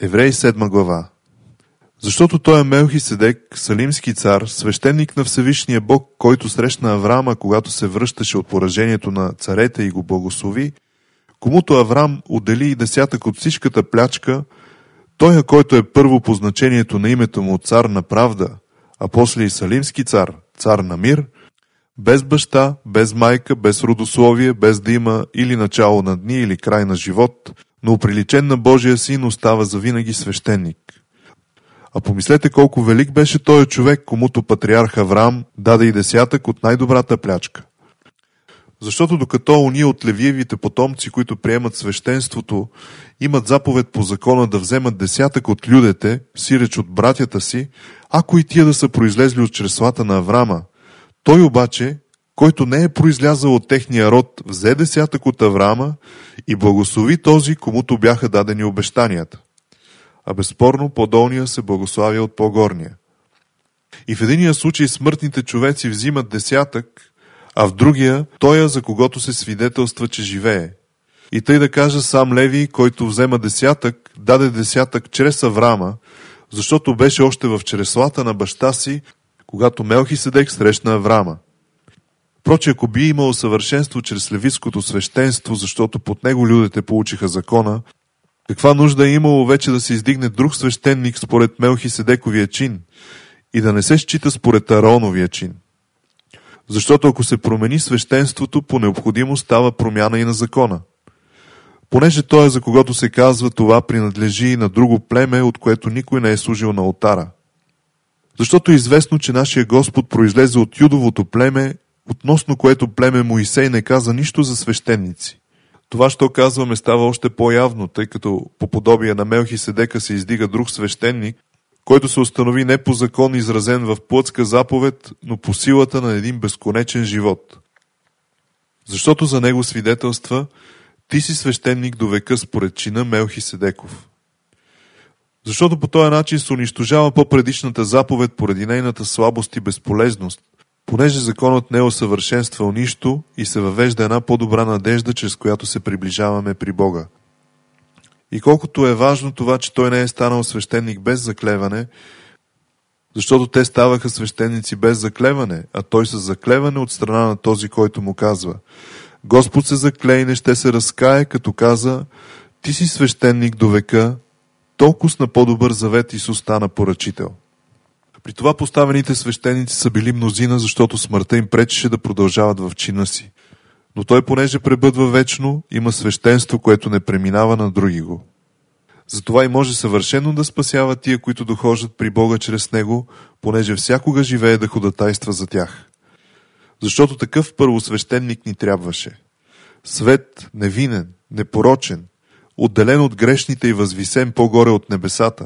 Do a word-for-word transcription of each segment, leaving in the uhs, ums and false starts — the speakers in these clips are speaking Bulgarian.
Евреи седма глава. Защото той е Мелхиседек, салимски цар, свещеник на Всевишния Бог, който срещна Авраама, когато се връщаше от поражението на царете и го благослови, комуто Авраам отдели и десятък от всичката плячка, той, който е първо по значението на името му цар на правда, а после и салимски цар, цар на мир, без баща, без майка, без родословие, без да има или начало на дни, или край на живот, но оприличен на Божия син остава завинаги свещеник. А помислете колко велик беше този човек, комуто патриарх Авраам даде и десятък от най-добрата плячка. Защото докато уния от Левиевите потомци, които приемат свещенството, имат заповед по закона да вземат десятък от людете, сиреч от братята си, ако и тия да са произлезли от чреслата на Авраама, той обаче, който не е произлязал от техния род, взе десятък от Авраама и благослови този, комуто бяха дадени обещанията. А безспорно по-долния се благославя от по-горния. И в единия случай смъртните човеци взимат десятък, а в другия тоя, за когото се свидетелства, че живее. И тъй да кажа, сам Леви, който взема десятък, даде десятък чрез Авраама, защото беше още в чреслата на баща си, когато Мелхиседек срещна Авраама. Проче, ако би имало съвършенство чрез левитското свещенство, защото под него людите получиха закона, каква нужда е имало вече да се издигне друг свещеник според Мелхиседековия чин и да не се счита според Аароновия чин? Защото ако се промени свещенството, по необходимост става промяна и на закона. Понеже той, за когото се казва, това принадлежи и на друго племе, от което никой не е служил на олтара. Защото е известно, че нашия Господ произлезе от Юдовото племе, относно което племе Моисей не каза нищо за свещеници. Това, що казваме, става още по-явно, тъй като по подобие на Мелхиседека се издига друг свещеник, който се установи не по закон, изразен в плътска заповед, но по силата на един безконечен живот. Защото за него свидетелства: ти си свещеник до века според чина Мелхиседеков. Защото по този начин се унищожава по-предишната заповед поради нейната слабост и безполезност, понеже законът не е усъвършенствал нищо и се въвежда една по-добра надежда, чрез която се приближаваме при Бога. И колкото е важно това, че той не е станал свещеник без заклеване, защото те ставаха свещеници без заклеване, а той с заклеване от страна на този, който му казва: Господ се закле и не ще се разкае, като каза: ти си свещеник до века, толкова на по-добър завет Исус стана поръчител. При това поставените свещеници са били мнозина, защото смъртта им пречеше да продължават в чина си. Но той, понеже пребъдва вечно, има свещенство, което не преминава на други го. Затова и може съвършено да спасява тия, които дохождат при Бога чрез него, понеже всякога живее да ходатайства за тях. Защото такъв първосвещеник ни трябваше. Свет, невинен, непорочен, отделен от грешните и възвисен по-горе от небесата,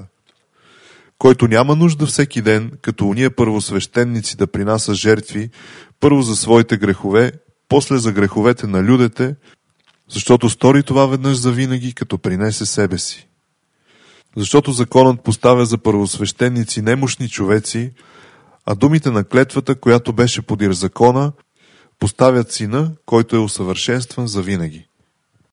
който няма нужда всеки ден, като уния първосвещеници, да принася жертви, първо за своите грехове, после за греховете на людите, защото стори това веднъж завинаги, като принесе себе си. Защото законът поставя за първосвещеници немощни човеци, а думите на клетвата, която беше подир закона, поставят сина, който е усъвършенстван завинаги.